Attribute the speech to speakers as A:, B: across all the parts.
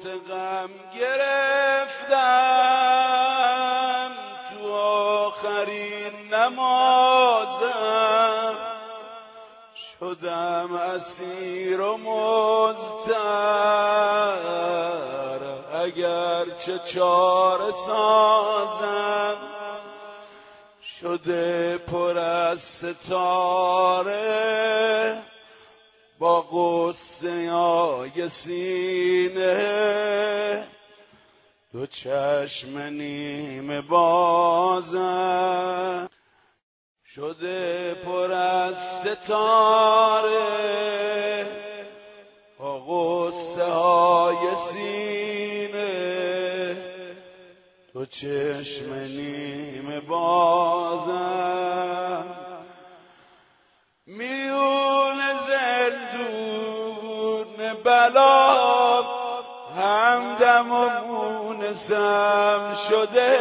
A: غم گرفتم تو آخرین نمازم، شدم اسیر و مضطر اگر چه چاره سازم، شده پر از ستاره با غصه های سینه، دو چشم نیمه بازم، شده پر از ستاره با غصه های سینه، دو چشم نیمه بازم، میون زندون بلا همدم و مونسم شده،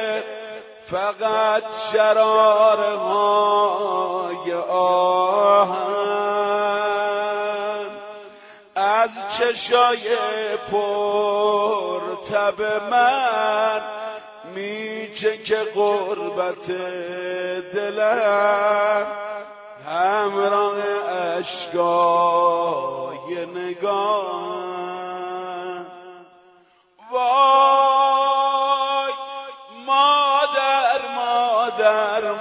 A: فقط شراره های آهم از چشای پر تب من میچه که غربت دلم همراه اشکای نگاه. وای مادر مادر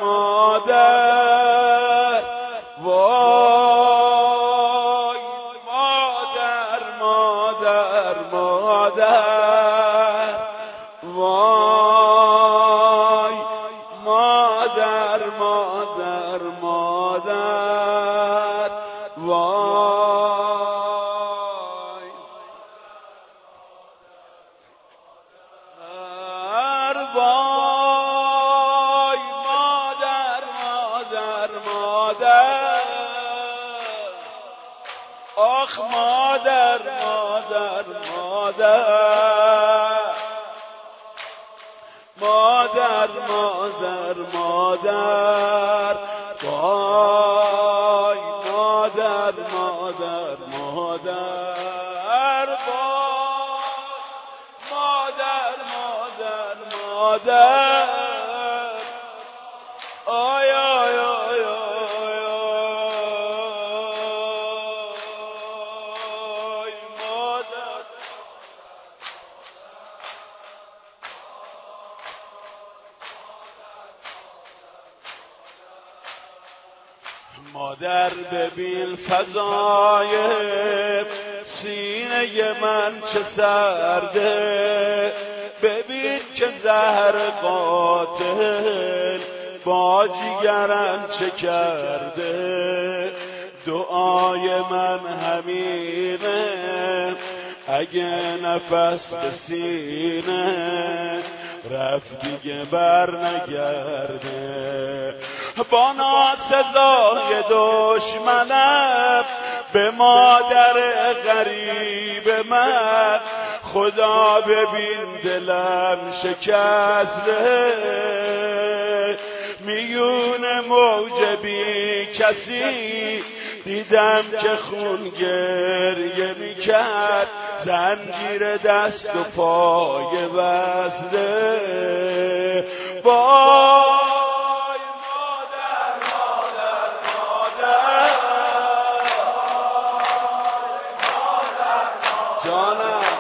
A: مادر، وای مادر مادر مادر، وای مادر مادر مادر، وای وای مادر مادر مادر، آخ مادر مادر مادر، مادر مادر مادر، وای مادر مادر مادر، مادر مادر مادر، آی آی آی آی مادر. مادر ببین فضای سینه من چه سرده، ببین که زهر قاتل با جیگرم چه کرده، دعای من همینه اگه نفس به سینه رفت دیگه بر نگرده، با ناسزای دشمنم به مادر غریب من خدا ببین دلم شکسته، میون موج بی کسی دیدم که خون گریه میکرد، زنجیر دست و پای بسته، وای مادر مادر مادر، جانم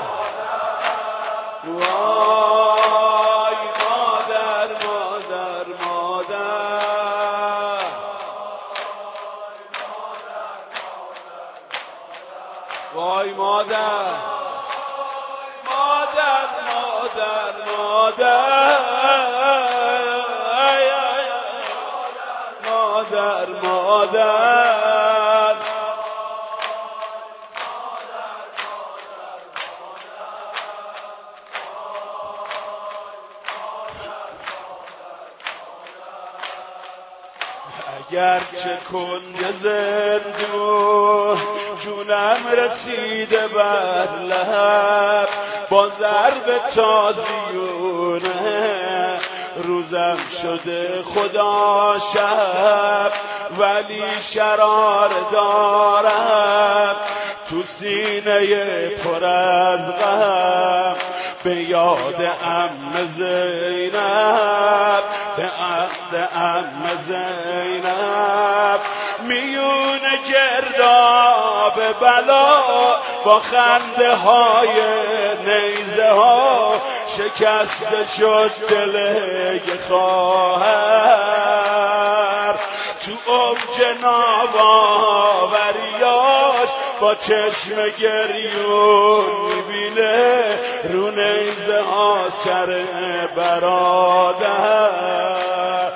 A: وای مادر مادر مادر، وای مادر مادر مادر مادر، مادر مادر، اگرچه کنج زندون جونم رسیده بر لب، با ضرب تازیونه روزم شده خدا شب، ولی شرار دارم تو سینه پر از غم به یاد عمه زینب، به عهد عمه زینب میون گرداب بلا با خنده های نیزه ها شکسته شد دل خواهر. تو اوج ناباوریاش با چشم گریون میبینه رو نیزه ها سر برادر.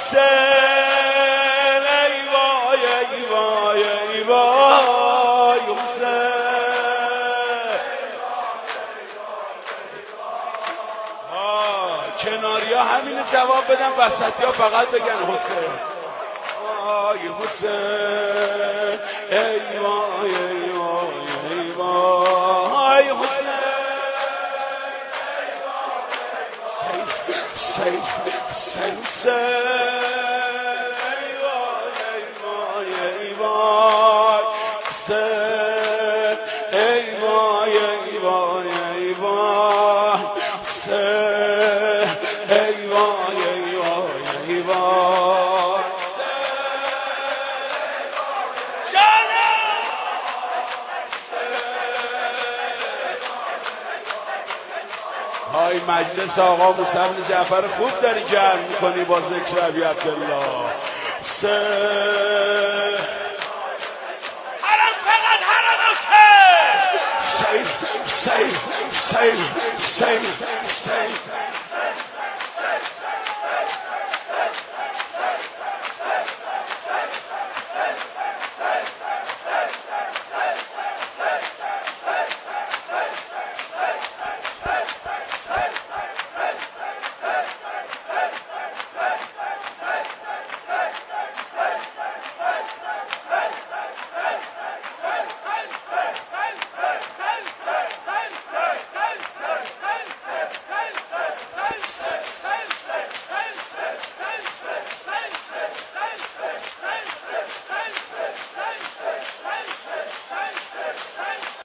A: حسین ای وای ای وای ای وای حسین. کناری ها همینه جواب بدن، وسطی ها فقط بگن حسین. ای حسین ای وای ای وای ای وای حسین. سیف سیف ای وای ای وای ای وای حسین ای وای ای وای ای وای حسین ای وای ای وای ای وای. های مجلس آقا موسی بن جعفر خوب داری جمع میکنی با ذکر ابی عبدالله.
B: حرم فقط حرم حسین.
A: سیف سیف سیف سیف سیف